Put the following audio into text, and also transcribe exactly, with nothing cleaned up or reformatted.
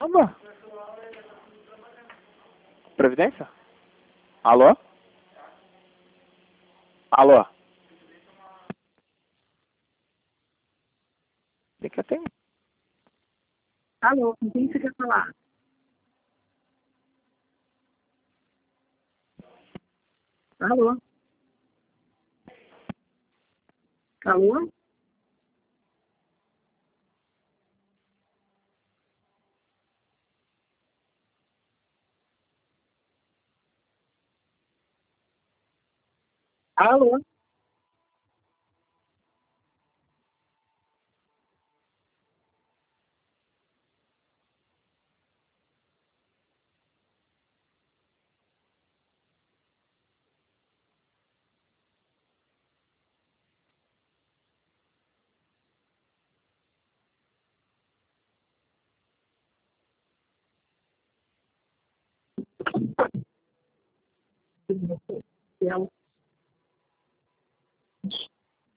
Caramba! Previdência? Alô? Alô? O que eu tenho? Alô, com quem você quer falar? Alô? Alô? Alô?